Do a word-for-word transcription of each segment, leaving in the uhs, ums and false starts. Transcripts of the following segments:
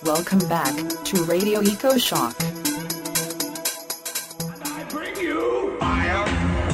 Welcome back to Radio EcoShock. I bring you fire.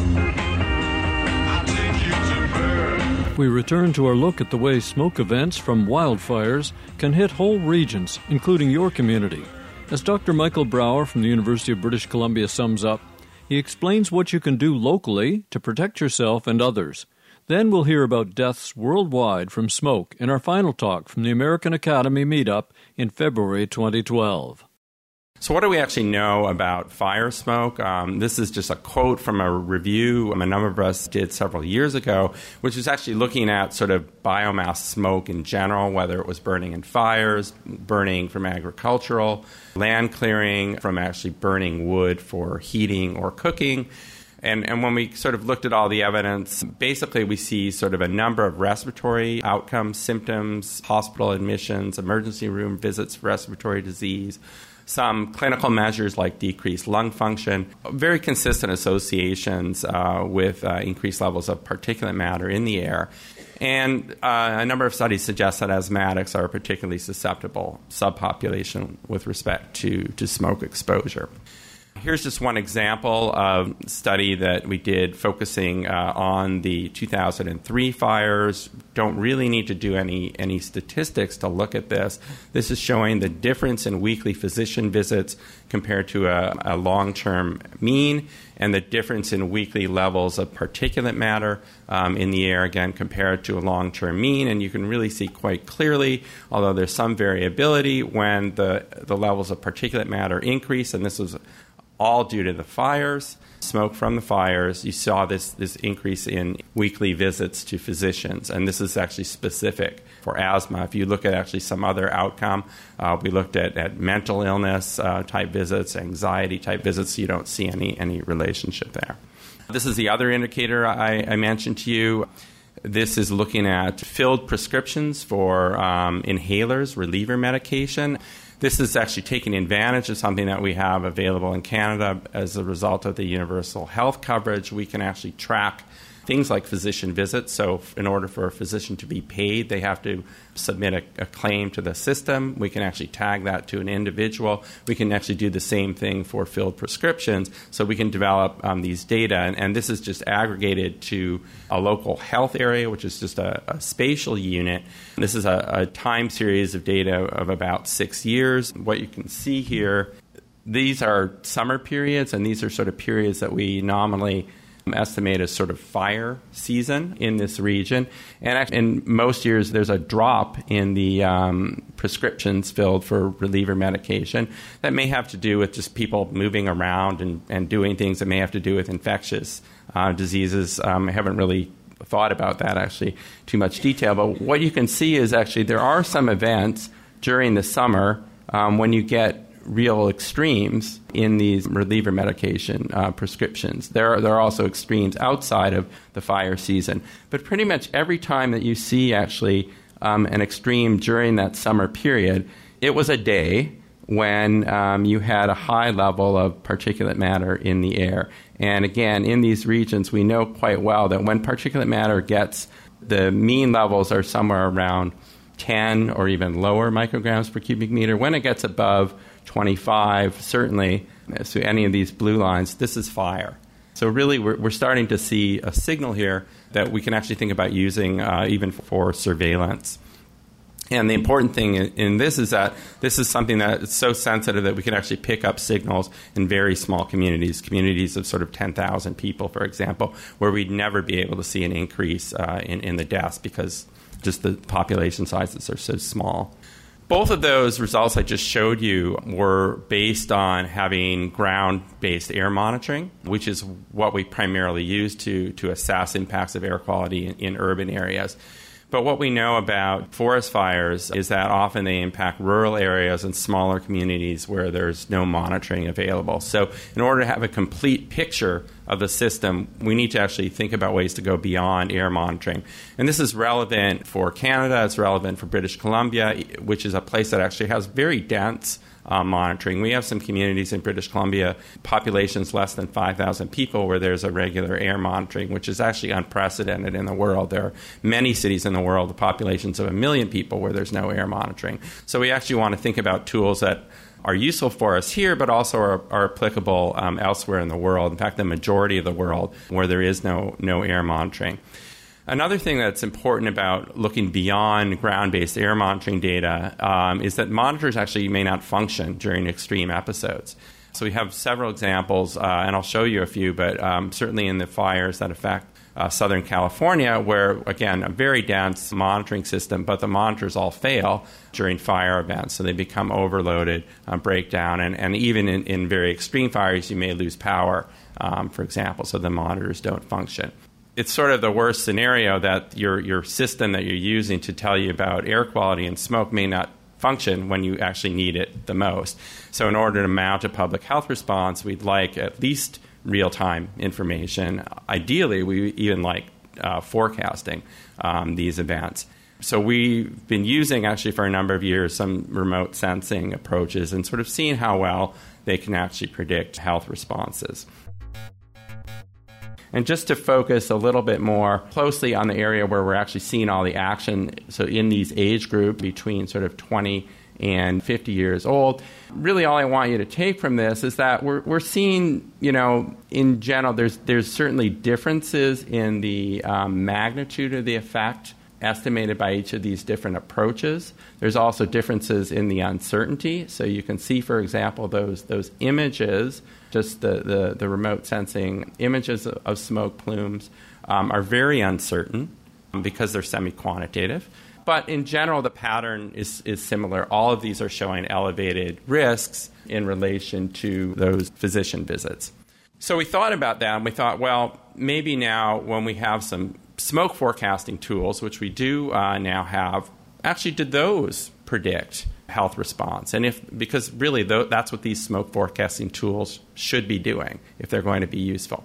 I'll take you to burn. We return to our look at the way smoke events from wildfires can hit whole regions, including your community. As Doctor Michael Brower from the University of British Columbia sums up, he explains what you can do locally to protect yourself and others. Then we'll hear about deaths worldwide from smoke in our final talk from the American Academy meetup in February twenty twelve. So what do we actually know about fire smoke? Um, this is just a quote from a review a number of us did several years ago, which was actually looking at sort of biomass smoke in general, whether it was burning in fires, burning from agricultural, land clearing, from actually burning wood for heating or cooking. And, and when we sort of looked at all the evidence, basically we see sort of a number of respiratory outcomes, symptoms, hospital admissions, emergency room visits for respiratory disease, some clinical measures like decreased lung function, very consistent associations uh, with uh, increased levels of particulate matter in the air. And uh, a number of studies suggest that asthmatics are a particularly susceptible subpopulation with respect to, to smoke exposure. Here's just one example of a study that we did focusing uh, on the two thousand three fires. Don't really need to do any, any statistics to look at this. This is showing the difference in weekly physician visits compared to a, a long-term mean, and the difference in weekly levels of particulate matter um, in the air, again, compared to a long-term mean. And you can really see quite clearly, although there's some variability, when the, the levels of particulate matter increase, and this was all due to the fires, smoke from the fires. You saw this, this increase in weekly visits to physicians, and this is actually specific for asthma. If you look at actually some other outcome, uh, we looked at, at mental illness uh, type visits, anxiety type visits, you don't see any, any relationship there. This is the other indicator I, I mentioned to you. This is looking at filled prescriptions for um, inhalers, reliever medication. This is actually taking advantage of something that we have available in Canada as a result of the universal health coverage. We can actually track things like physician visits. So in order for a physician to be paid, they have to submit a, a claim to the system. We can actually tag that to an individual. We can actually do the same thing for filled prescriptions. So we can develop um, these data. And, and this is just aggregated to a local health area, which is just a, a spatial unit. This is a, a time series of data of about six years. What you can see here, these are summer periods, and these are sort of periods that we nominally estimate as sort of fire season in this region. And actually, in most years, there's a drop in the um, prescriptions filled for reliever medication that may have to do with just people moving around and, and doing things that may have to do with infectious uh, diseases. Um, I haven't really thought about that actually too much detail, but what you can see is actually there are some events during the summer um, when you get real extremes in these reliever medication uh, prescriptions. There are, there are also extremes outside of the fire season. But pretty much every time that you see actually um, an extreme during that summer period, it was a day when um, you had a high level of particulate matter in the air. And again, in these regions, we know quite well that when particulate matter gets, the mean levels are somewhere around ten or even lower micrograms per cubic meter. When it gets above twenty-five, certainly, so any of these blue lines, this is fire. So really, we're, we're starting to see a signal here that we can actually think about using uh, even for surveillance. And the important thing in, in this is that this is something that is so sensitive that we can actually pick up signals in very small communities, communities of sort of ten thousand people, for example, where we'd never be able to see an increase uh, in, in the deaths because just the population sizes are so small. Both of those results I just showed you were based on having ground-based air monitoring, which is what we primarily use to, to assess impacts of air quality in, in urban areas. But what we know about forest fires is that often they impact rural areas and smaller communities where there's no monitoring available. So in order to have a complete picture of the system, we need to actually think about ways to go beyond air monitoring. And this is relevant for Canada. It's relevant for British Columbia, which is a place that actually has very dense uh, monitoring. We have some communities in British Columbia, populations less than five thousand people, where there's a regular air monitoring, which is actually unprecedented in the world. There are many cities in the world, the populations of a million people, where there's no air monitoring. So we actually want to think about tools that are useful for us here, but also are, are applicable um, elsewhere in the world. In fact, the majority of the world where there is no, no air monitoring. Another thing that's important about looking beyond ground-based air monitoring data um, is that monitors actually may not function during extreme episodes. So we have several examples, uh, and I'll show you a few, but um, certainly in the fires that affect uh, Southern California, where, again, a very dense monitoring system, but the monitors all fail during fire events, so they become overloaded, uh, break down, and, and even in, in very extreme fires, you may lose power, um, for example, so the monitors don't function. It's sort of the worst scenario that your your system that you're using to tell you about air quality and smoke may not function when you actually need it the most. So in order to mount a public health response, we'd like at least real-time information. Ideally, we even like uh, forecasting um, these events. So we've been using, actually for a number of years, some remote sensing approaches and sort of seeing how well they can actually predict health responses. And just to focus a little bit more closely on the area where we're actually seeing all the action, so in these age group between sort of twenty and fifty years old, really all I want you to take from this is that we're we're seeing, you know, in general, there's there's certainly differences in the um, magnitude of the effect estimated by each of these different approaches. There's also differences in the uncertainty. So you can see, for example, those those images, just the, the, the remote sensing images of, of smoke plumes um, are very uncertain because they're semi-quantitative. But in general, the pattern is, is similar. All of these are showing elevated risks in relation to those physician visits. So we thought about that, and we thought, well, maybe now when we have some smoke forecasting tools, which we do uh, now have, actually did those predict health response? And if, because really th- that's what these smoke forecasting tools should be doing if they're going to be useful.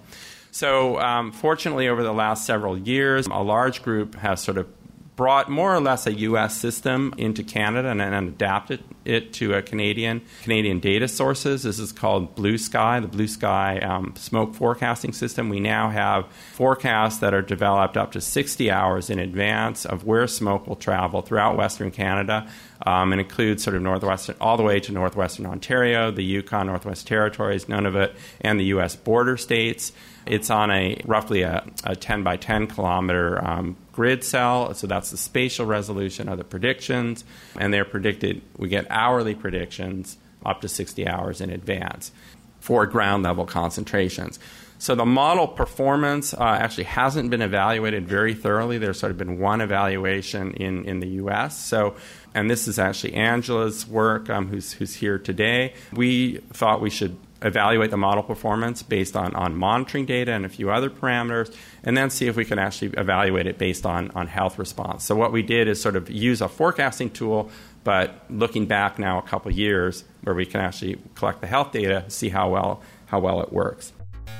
So um, fortunately, over the last several years, a large group has sort of brought more or less a U S system into Canada and then adapted it to a Canadian Canadian data sources. This is called Blue Sky, the Blue Sky um, smoke forecasting system. We now have forecasts that are developed up to sixty hours in advance of where smoke will travel throughout Western Canada. Um, and includes sort of northwestern, all the way to northwestern Ontario, the Yukon, Northwest Territories, Nunavut, and the U S border states. It's on a roughly a, a ten by ten kilometer um, grid cell, so that's the spatial resolution of the predictions, and they're predicted, we get hourly predictions up to sixty hours in advance for ground level concentrations. So the model performance uh, actually hasn't been evaluated very thoroughly. There's sort of been one evaluation in, in the U S. So, and this is actually Angela's work, um, who's, who's here today. We thought we should evaluate the model performance based on, on monitoring data and a few other parameters, and then see if we can actually evaluate it based on, on health response. So what we did is sort of use a forecasting tool, but looking back now a couple years where we can actually collect the health data, see how well how well it works.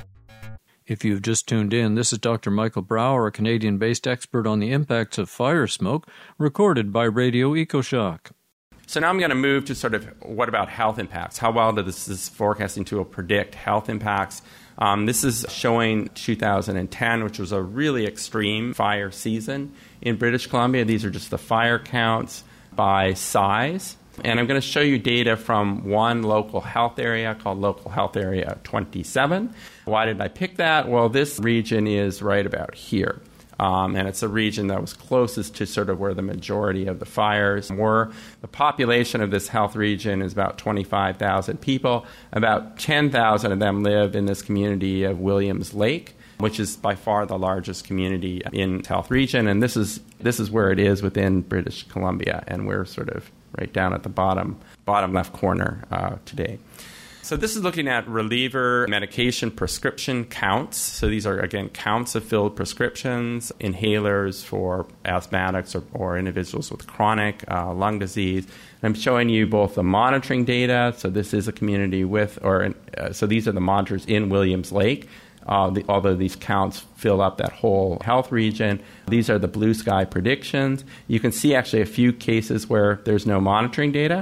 If you've just tuned in, this is Doctor Michael Brower, a Canadian-based expert on the impacts of fire smoke, recorded by Radio EcoShock. So now I'm going to move to sort of what about health impacts? How well does this forecasting tool predict health impacts? Um, this is showing two thousand ten, which was a really extreme fire season in British Columbia. These are just the fire counts by size. And I'm going to show you data from one local health area called Local Health Area twenty-seven. Why did I pick that? Well, this region is right about here. Um, and it's a region that was closest to sort of where the majority of the fires were. The population of this health region is about twenty-five thousand people. About ten thousand of them live in this community of Williams Lake, which is by far the largest community in the health region. And this is this is where it is within British Columbia, and we're sort of right down at the bottom bottom left corner uh, today. So this is looking at reliever medication prescription counts. So these are, again, counts of filled prescriptions, inhalers for asthmatics or, or individuals with chronic uh, lung disease. And I'm showing you both the monitoring data. So this is a community with, or uh, so these are the monitors in Williams Lake. Uh, the, although these counts fill up that whole health region. These are the Blue Sky predictions. You can see actually a few cases where there's no monitoring data.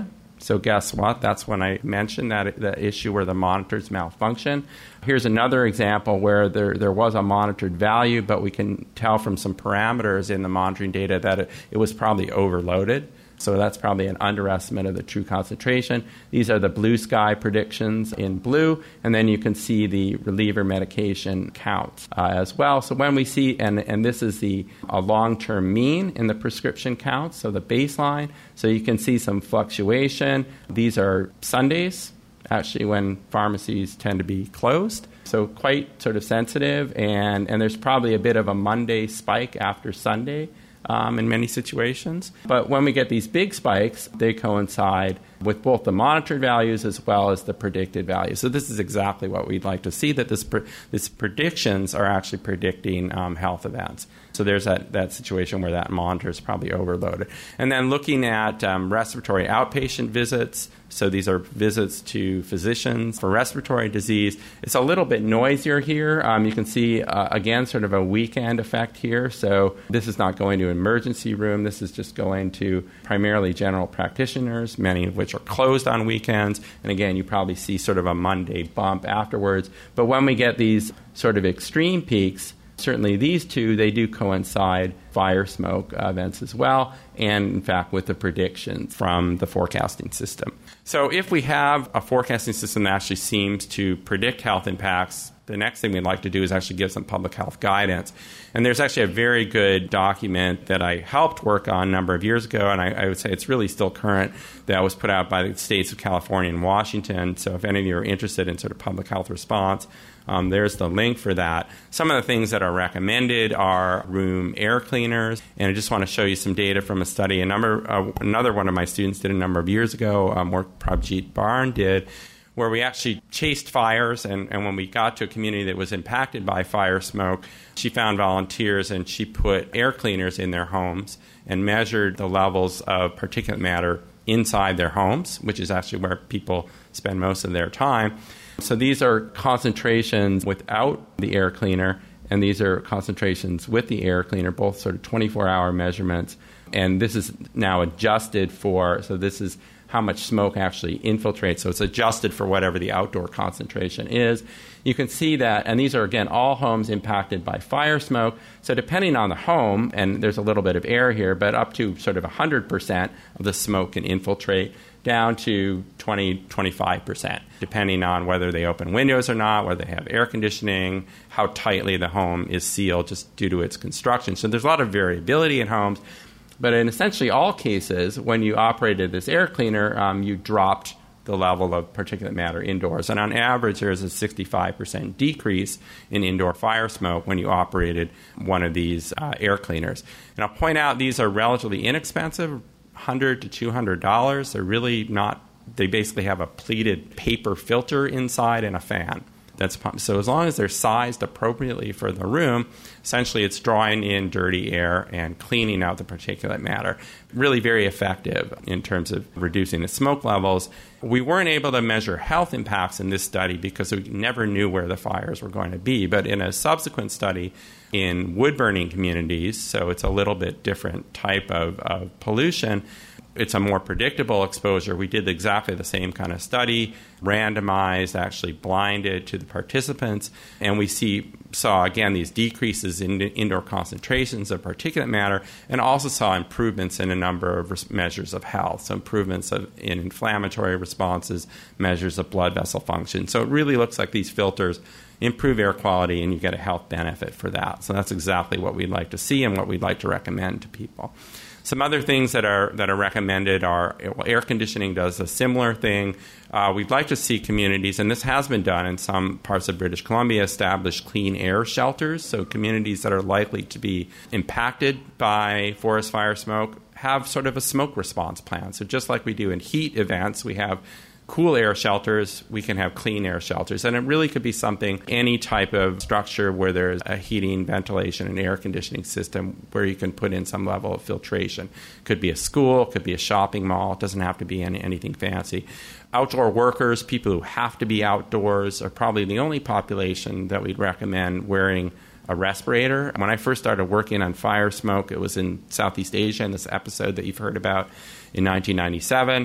So guess what? That's when I mentioned that the issue where the monitors malfunction. Here's another example where there, there was a monitored value, but we can tell from some parameters in the monitoring data that it, it was probably overloaded. So that's probably an underestimate of the true concentration. These are the blue sky predictions in blue, and then you can see the reliever medication counts uh, as well. So when we see, and, and this is the a long-term mean in the prescription counts, so the baseline. So you can see some fluctuation. These are Sundays, actually when pharmacies tend to be closed. So quite sort of sensitive, and, and there's probably a bit of a Monday spike after Sunday. Um, in many situations. But when we get these big spikes, they coincide with both the monitored values as well as the predicted values. So this is exactly what we'd like to see, that this pre- these predictions are actually predicting um, health events. So there's that, that situation where that monitor is probably overloaded. And then looking at um, respiratory outpatient visits, so these are visits to physicians for respiratory disease. It's a little bit noisier here. Um, you can see, uh, again, sort of a weekend effect here. So this is not going to an emergency room. This is just going to primarily general practitioners, many of which are closed on weekends. And again, you probably see sort of a Monday bump afterwards. But when we get these sort of extreme peaks, certainly these two, they do coincide, fire smoke uh, events as well, and in fact with the predictions from the forecasting system. So if we have a forecasting system that actually seems to predict health impacts, the next thing we'd like to do is actually give some public health guidance. And there's actually a very good document that I helped work on a number of years ago, and I, I would say it's really still current, that was put out by the states of California and Washington. So if any of you are interested in sort of public health response, um, there's the link for that. Some of the things that are recommended are room air cleaners, and I just want to show you some data from a study. A number, uh, another one of my students did a number of years ago, um, work Prabhjit Barn did, where we actually chased fires, and, and when we got to a community that was impacted by fire smoke, she found volunteers and she put air cleaners in their homes and measured the levels of particulate matter inside their homes, which is actually where people spend most of their time. So these are concentrations without the air cleaner, and these are concentrations with the air cleaner, both sort of twenty-four hour measurements. And this is now adjusted for, so this is how much smoke actually infiltrates. So it's adjusted for whatever the outdoor concentration is. You can see that, and these are, again, all homes impacted by fire smoke. So depending on the home, and there's a little bit of air here, but up to sort of one hundred percent of the smoke can infiltrate, down to twenty, twenty-five percent, depending on whether they open windows or not, whether they have air conditioning, how tightly the home is sealed just due to its construction. So there's a lot of variability in homes. But in essentially all cases, when you operated this air cleaner, um, you dropped the level of particulate matter indoors. And on average, there's a sixty-five percent decrease in indoor fire smoke when you operated one of these uh, air cleaners. And I'll point out these are relatively inexpensive, one hundred dollars to two hundred dollars. They're really not, they basically have a pleated paper filter inside and a fan. That's pumped. So as long as they're sized appropriately for the room, essentially it's drawing in dirty air and cleaning out the particulate matter. Really very effective in terms of reducing the smoke levels. We weren't able to measure health impacts in this study because we never knew where the fires were going to be. But in a subsequent study in wood-burning communities, so it's a little bit different type of, of pollution, it's a more predictable exposure. We did exactly the same kind of study, randomized, actually blinded to the participants, and we see saw, again, these decreases in indoor concentrations of particulate matter, and also saw improvements in a number of res- measures of health, so improvements of, in inflammatory responses, measures of blood vessel function. So it really looks like these filters improve air quality, and you get a health benefit for that. So that's exactly what we'd like to see and what we'd like to recommend to people. Some other things that are that are recommended are, well, air conditioning does a similar thing. Uh, we'd like to see communities, and this has been done in some parts of British Columbia, establish clean air shelters. So communities that are likely to be impacted by forest fire smoke have sort of a smoke response plan. So just like we do in heat events, we have cool air shelters, we can have clean air shelters. And it really could be something, any type of structure where there's a heating, ventilation, and air conditioning system where you can put in some level of filtration. Could be a school, could be a shopping mall. It doesn't have to be any, anything fancy. Outdoor workers, people who have to be outdoors, are probably the only population that we'd recommend wearing a respirator. When I first started working on fire smoke, it was in Southeast Asia, in this episode that you've heard about in nineteen ninety-seven.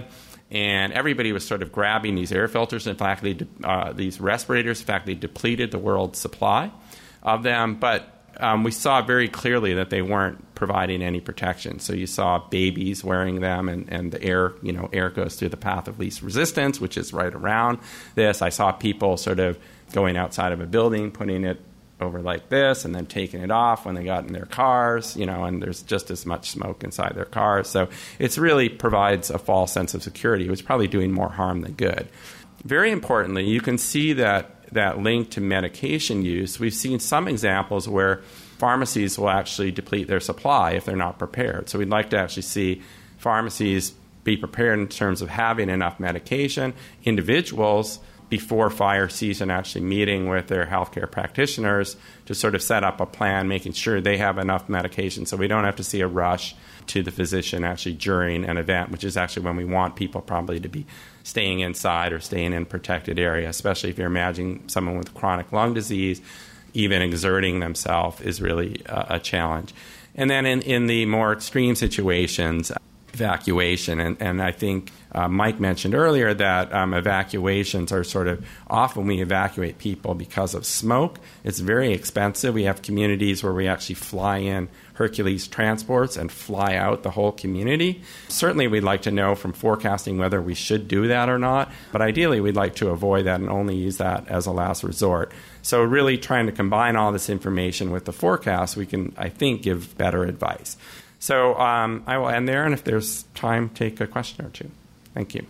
And everybody was sort of grabbing these air filters. In fact, they, uh, these respirators, in fact, they depleted the world's supply of them. But um, we saw very clearly that they weren't providing any protection. So you saw babies wearing them, and, and the air, you know, air goes through the path of least resistance, which is right around this. I saw people sort of going outside of a building, putting it over like this, and then taking it off when they got in their cars, you know, and there's just as much smoke inside their cars. So it really provides a false sense of security. It was probably doing more harm than good. Very importantly, you can see that that link to medication use. We've seen some examples where pharmacies will actually deplete their supply if they're not prepared. So we'd like to actually see pharmacies be prepared in terms of having enough medication. Individuals, before fire season, actually meeting with their healthcare practitioners to sort of set up a plan, making sure they have enough medication so we don't have to see a rush to the physician actually during an event, which is actually when we want people probably to be staying inside or staying in a protected area, especially if you're imagining someone with chronic lung disease. Even exerting themselves is really a, a challenge. And then in, in the more extreme situations, evacuation. And, and I think uh, Mike mentioned earlier that um, evacuations are sort of often we evacuate people because of smoke. It's very expensive. We have communities where we actually fly in Hercules transports and fly out the whole community. Certainly we'd like to know from forecasting whether we should do that or not, but ideally we'd like to avoid that and only use that as a last resort. So really trying to combine all this information with the forecast, we can, I think, give better advice. So um, I will end there, and if there's time, take a question or two. Thank you.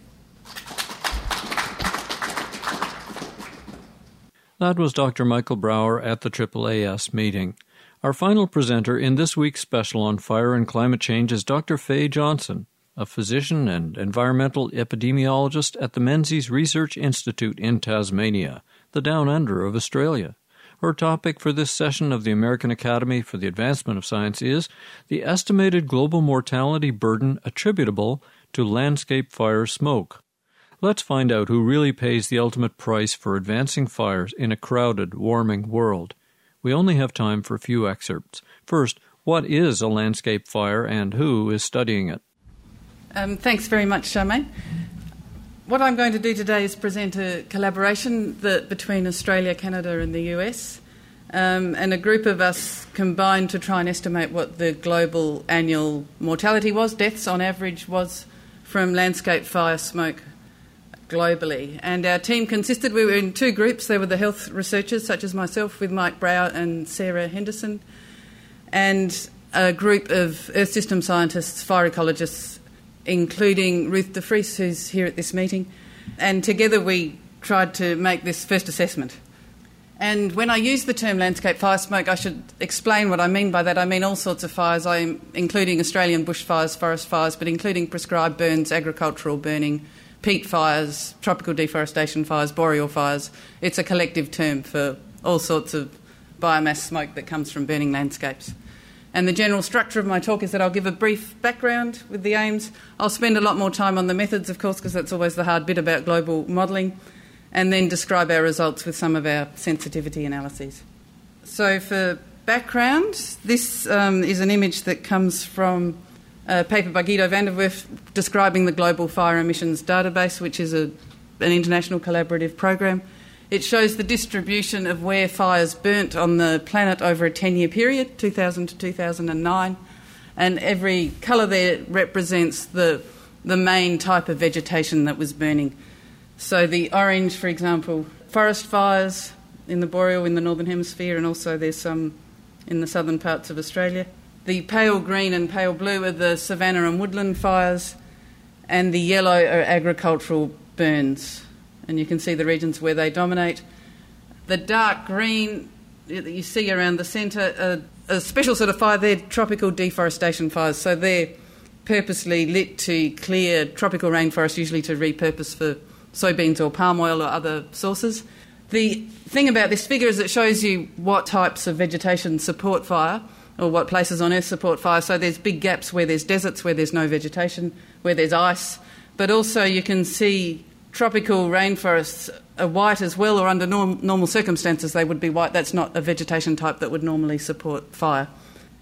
That was Doctor Michael Brower at the triple A S meeting. Our final presenter in this week's special on fire and climate change is Doctor Faye Johnson, a physician and environmental epidemiologist at the Menzies Research Institute in Tasmania, the Down Under of Australia. Her topic for this session of the American Academy for the Advancement of Science is the estimated global mortality burden attributable to landscape fire smoke. Let's find out who really pays the ultimate price for advancing fires in a crowded, warming world. We only have time for a few excerpts. First, what is a landscape fire and who is studying it? Um, thanks very much, Charmaine. What I'm going to do today is present a collaboration that, between Australia, Canada and the U S, um, and a group of us combined to try and estimate what the global annual mortality was, deaths on average, was from landscape fire smoke globally. And our team consisted, we were in two groups. There were the health researchers, such as myself, with Mike Brower and Sarah Henderson, and a group of Earth system scientists, fire ecologists, including Ruth de Vries, who's here at this meeting. And together we tried to make this first assessment. And when I use the term landscape fire smoke, I should explain what I mean by that. I mean all sorts of fires, I'm including Australian bushfires, forest fires, but including prescribed burns, agricultural burning, peat fires, tropical deforestation fires, boreal fires. It's a collective term for all sorts of biomass smoke that comes from burning landscapes. And the general structure of my talk is that I'll give a brief background with the aims. I'll spend a lot more time on the methods, of course, because that's always the hard bit about global modelling, and then describe our results with some of our sensitivity analyses. So for background, this um, is an image that comes from a paper by Guido van der Werf describing the Global Fire Emissions Database, which is a, an international collaborative program. It shows the distribution of where fires burnt on the planet over a ten-year period, two thousand to two thousand nine, and every colour there represents the, the main type of vegetation that was burning. So the orange, for example, forest fires in the boreal in the northern hemisphere, and also there's some in the southern parts of Australia. The pale green and pale blue are the savanna and woodland fires, and the yellow are agricultural burns. And you can see the regions where they dominate. The dark green that you see around the centre, uh, a special sort of fire, they're tropical deforestation fires. So they're purposely lit to clear tropical rainforest, usually to repurpose for soybeans or palm oil or other sources. The thing about this figure is it shows you what types of vegetation support fire, or what places on Earth support fire. So there's big gaps where there's deserts, where there's no vegetation, where there's ice. But also you can see tropical rainforests are white as well, or under norm, normal circumstances they would be white. That's not a vegetation type that would normally support fire.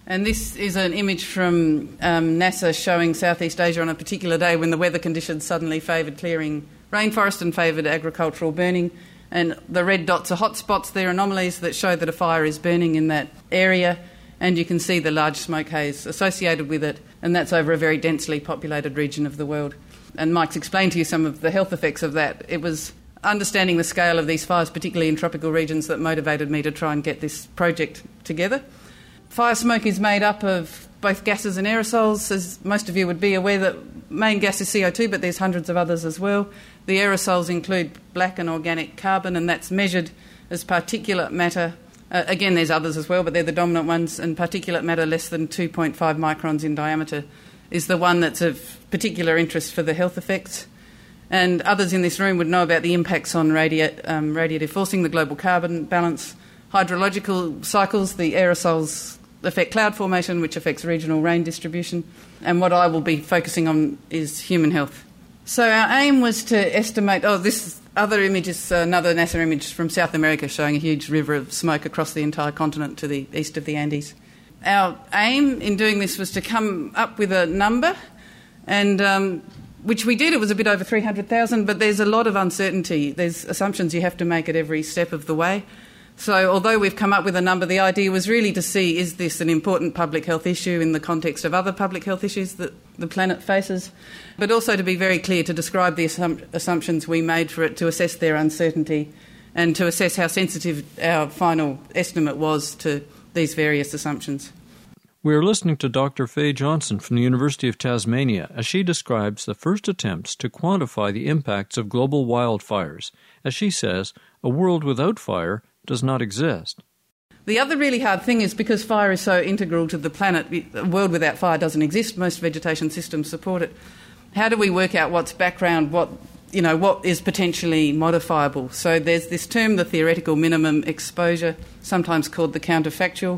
And this is an image from um, NASA showing Southeast Asia on a particular day when the weather conditions suddenly favoured clearing rainforest and favoured agricultural burning. And the red dots are hotspots. They're anomalies that show that a fire is burning in that area. And you can see the large smoke haze associated with it. And that's over a very densely populated region of the world. And Mike's explained to you some of the health effects of that. It was understanding the scale of these fires, particularly in tropical regions, that motivated me to try and get this project together. Fire smoke is made up of both gases and aerosols. As most of you would be aware, the main gas is C O two, but there's hundreds of others as well. The aerosols include black and organic carbon, and that's measured as particulate matter. Uh, again, there's others as well, but they're the dominant ones, and particulate matter less than two point five microns in diameter is the one that's of particular interest for the health effects. And others in this room would know about the impacts on radi- um, radiative forcing, the global carbon balance, hydrological cycles. The aerosols affect cloud formation, which affects regional rain distribution. And what I will be focusing on is human health. So our aim was to estimate... Oh, this other image is another NASA image from South America showing a huge river of smoke across the entire continent to the east of the Andes. Our aim in doing this was to come up with a number, and um, which we did. It was a bit over three hundred thousand, but there's a lot of uncertainty. There's assumptions you have to make at every step of the way. So although we've come up with a number, the idea was really to see, is this an important public health issue in the context of other public health issues that the planet faces, but also to be very clear, to describe the assum- assumptions we made for it, to assess their uncertainty and to assess how sensitive our final estimate was to these various assumptions. We are listening to Doctor Faye Johnson from the University of Tasmania as she describes the first attempts to quantify the impacts of global wildfires. As she says, a world without fire does not exist. The other really hard thing is, because fire is so integral to the planet, a world without fire doesn't exist. Most vegetation systems support it. How do we work out what's background, what you know, what is potentially modifiable? So there's this term, the theoretical minimum exposure, sometimes called the counterfactual,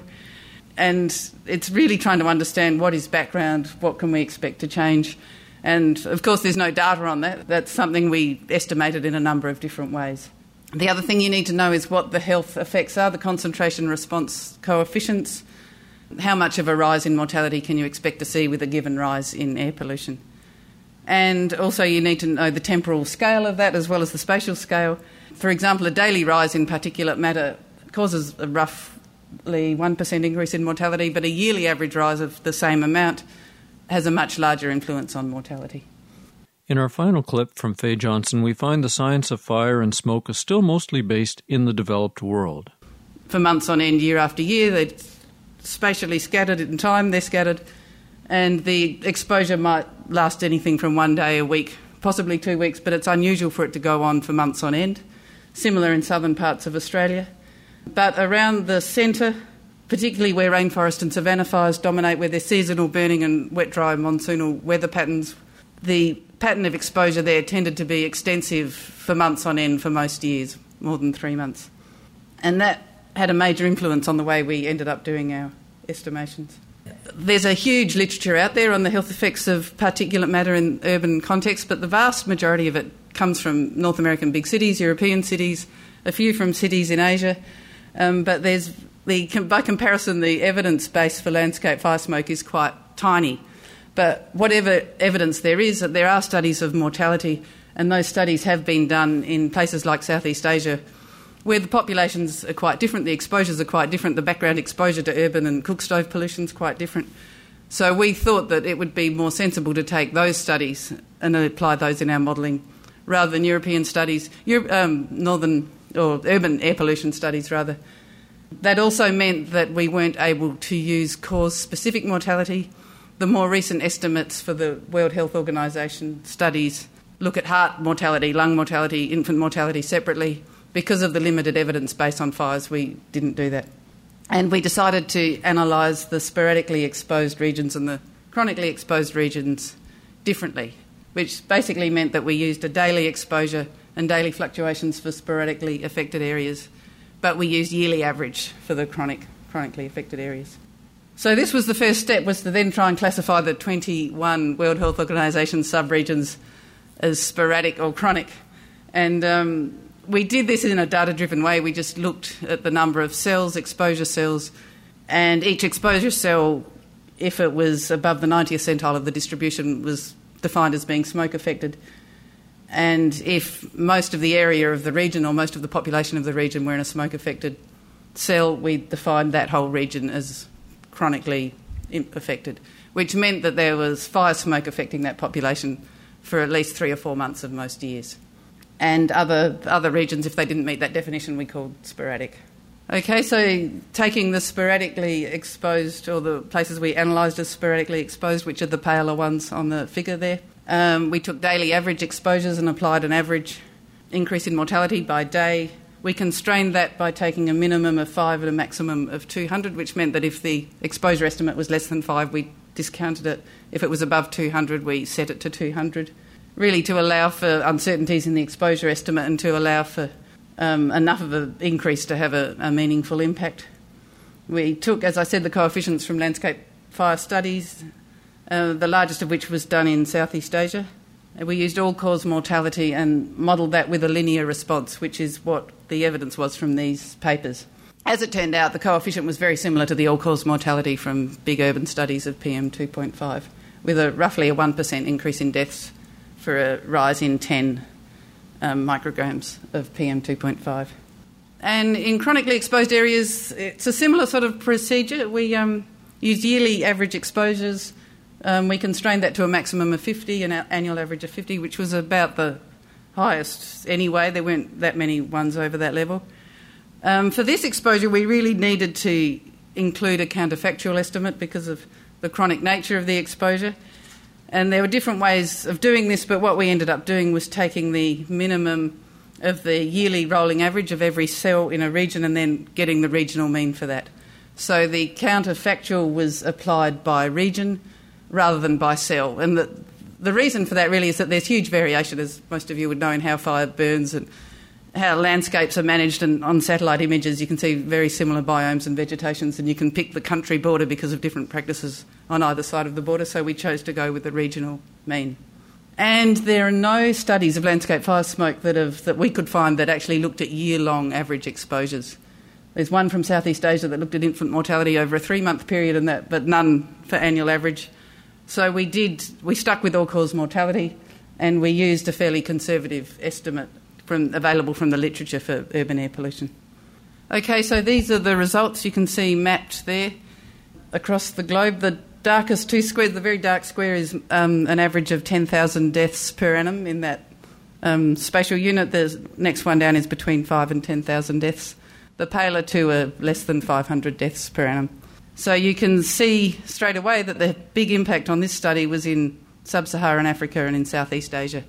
and it's really trying to understand what is background, what can we expect to change. And of course there's no data on that. That's something we estimated in a number of different ways. The other thing you need to know is what the health effects are, the concentration response coefficients. How much of a rise in mortality can you expect to see with a given rise in air pollution? And also you need to know the temporal scale of that as well as the spatial scale. For example, a daily rise in particulate matter causes a roughly one percent increase in mortality, but a yearly average rise of the same amount has a much larger influence on mortality. In our final clip from Faye Johnson, we find the science of fire and smoke is still mostly based in the developed world. For months on end, year after year, they're spatially scattered in time, they're scattered, and the exposure might last anything from one day, a week, possibly two weeks, but it's unusual for it to go on for months on end. Similar in southern parts of Australia. But around the centre, particularly where rainforest and savanna fires dominate, where there's seasonal burning and wet, dry, monsoonal weather patterns, the pattern of exposure there tended to be extensive for months on end for most years, more than three months. And that had a major influence on the way we ended up doing our estimations. There's a huge literature out there on the health effects of particulate matter in urban context, but the vast majority of it comes from North American big cities, European cities, a few from cities in Asia. Um, but there's the, by comparison, the evidence base for landscape fire smoke is quite tiny. But whatever evidence there is, there are studies of mortality, and those studies have been done in places like Southeast Asia, where the populations are quite different, the exposures are quite different, the background exposure to urban and cook stove pollution is quite different. So we thought that it would be more sensible to take those studies and apply those in our modelling rather than European studies, Europe, um, northern or urban air pollution studies rather. That also meant that we weren't able to use cause-specific mortality. The more recent estimates for the World Health Organisation studies look at heart mortality, lung mortality, infant mortality separately. Because of the limited evidence based on fires, we didn't do that. And we decided to analyse the sporadically exposed regions and the chronically exposed regions differently, which basically meant that we used a daily exposure and daily fluctuations for sporadically affected areas, but we used yearly average for the chronic, chronically affected areas. So this was the first step, was to then try and classify the twenty-one World Health Organisation sub-regions as sporadic or chronic. And um, we did this in a data-driven way. We just looked at the number of cells, exposure cells, And each exposure cell, if it was above the ninetieth centile of the distribution, was defined as being smoke affected. And if most of the area of the region or most of the population of the region were in a smoke affected cell, we defined that whole region as chronically affected, which meant that there was fire smoke affecting that population for at least three or four months of most years. And other other regions, if they didn't meet that definition, we called sporadic. Okay, so taking the sporadically exposed, or the places we analysed as sporadically exposed, which are the paler ones on the figure there, um, we took daily average exposures and applied an average increase in mortality by day. We constrained that by taking a minimum of five and a maximum of two hundred, which meant that if the exposure estimate was less than five, we discounted it. If it was above two hundred, we set it to two hundred, really to allow for uncertainties in the exposure estimate and to allow for um, enough of an increase to have a, a meaningful impact. We took, as I said, the coefficients from landscape fire studies, uh, the largest of which was done in Southeast Asia. We used all-cause mortality and modelled that with a linear response, which is what the evidence was from these papers. As it turned out, the coefficient was very similar to the all-cause mortality from big urban studies of P M two point five, with a roughly a one percent increase in deaths for a rise in ten um, micrograms of P M two point five. And in chronically exposed areas, it's a similar sort of procedure. We um, use yearly average exposures. Um, we constrained that to a maximum of fifty, an annual average of fifty, which was about the highest anyway. There weren't that many ones over that level. Um, for this exposure, we really needed to include a counterfactual estimate because of the chronic nature of the exposure. And there were different ways of doing this, but what we ended up doing was taking the minimum of the yearly rolling average of every cell in a region and then getting the regional mean for that. So the counterfactual was applied by region rather than by cell. And the, the reason for that really is that there's huge variation, as most of you would know, in how fire burns and how landscapes are managed. And on satellite images you can see very similar biomes and vegetations, and you can pick the country border because of different practices on either side of the border, so we chose to go with the regional mean. And there are no studies of landscape fire smoke that have that we could find that actually looked at year-long average exposures. There's one from Southeast Asia that looked at infant mortality over a three-month period, and that, but none for annual average. So we did. We stuck with all-cause mortality, and we used a fairly conservative estimate from available from the literature for urban air pollution. Okay, so these are the results you can see mapped there across the globe. The darkest two squares, the very dark square, is um, an average of ten thousand deaths per annum in that um, spatial unit. The next one down is between five and ten thousand deaths. The paler two are less than five hundred deaths per annum. So you can see straight away that the big impact on this study was in sub-Saharan Africa and in Southeast Asia.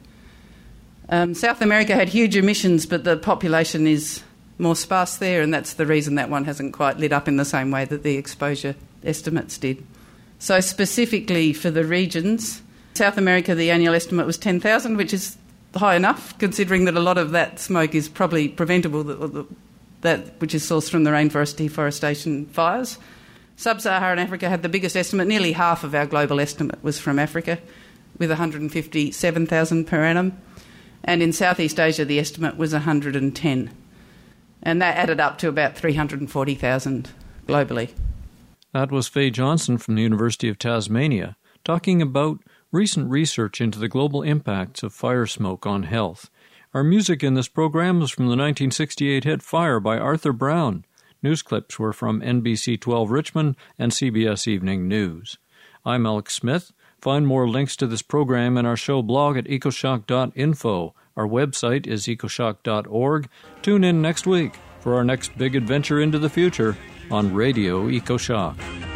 Um, South America had huge emissions, but the population is more sparse there, and that's the reason that one hasn't quite lit up in the same way that the exposure estimates did. So specifically for the regions, South America, the annual estimate was ten thousand, which is high enough, considering that a lot of that smoke is probably preventable, that, that which is sourced from the rainforest deforestation fires. Sub-Saharan Africa had the biggest estimate. Nearly half of our global estimate was from Africa, with one hundred fifty-seven thousand per annum. And in Southeast Asia, the estimate was one hundred ten. And that added up to about three hundred forty thousand globally. That was Faye Johnson from the University of Tasmania talking about recent research into the global impacts of fire smoke on health. Our music in this program was from the nineteen sixty-eight hit Fire by Arthur Brown. News clips were from N B C twelve Richmond and C B S Evening News. I'm Alex Smith. Find more links to this program in our show blog at ecoshock dot info. Our website is ecoshock dot org. Tune in next week for our next big adventure into the future on Radio EcoShock.